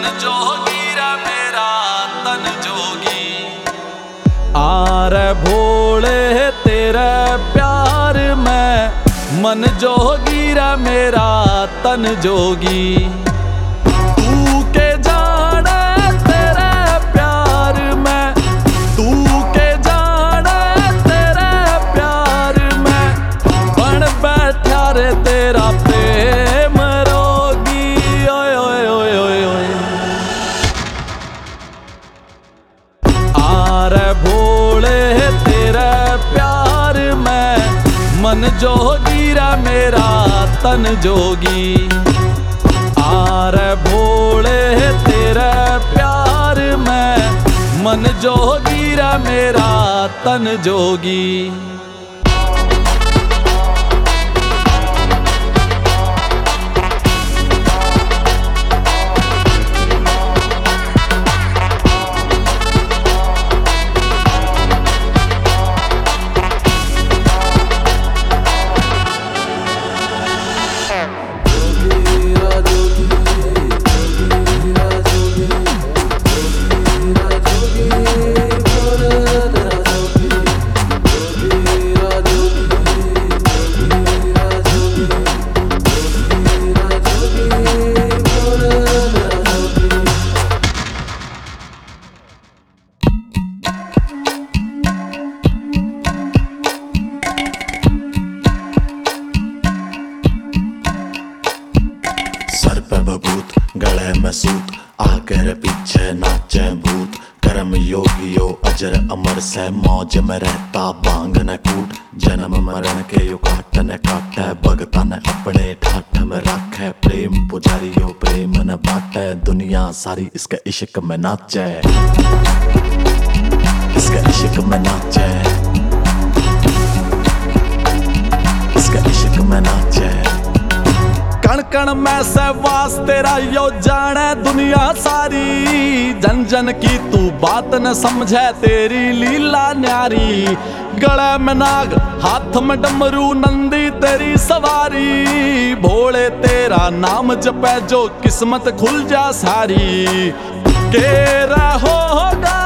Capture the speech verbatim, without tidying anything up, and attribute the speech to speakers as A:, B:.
A: जोगी रे मेरा तन जोगी।
B: आरे भोले तेरे प्यार में मन जोगी रे मेरा तन जोगी। तू के जाने तेरे प्यार में, तू के जाने तेरे प्यार में बन बैठा रे तेरा प्रेम रोगी। ओए ओए ओए ओए ओए आरे भोले तेरे प्यार में मन जोगी रे मेरा तन जोगी। आरे भोले तेरे प्यार में मन जोगी रे मेरा तन जोगी।
C: सर पे बबूत गले में सूत आकर पीछे नाचे भूत। कर्म योगियो अजर अमर से मौज में रहता बांग न कूट। जन्म मरण के यो काट न काटे भगता ने अपने ठाठ में रखे। प्रेम पुजारियो प्रेम न बाटे दुनिया सारी इसके इश्क में नाचे, इसके इश्क में नाचे, इसके इश्क में नाचे।
B: कण कण में से वास तेरा यो जाने दुनिया सारी। जन जन की तू बात न समझे तेरी लीला न्यारी। गले में नाग हाथ में डमरू नंदी तेरी सवारी। भोले तेरा नाम जपे जो किस्मत खुल जा सारी। के रहोगा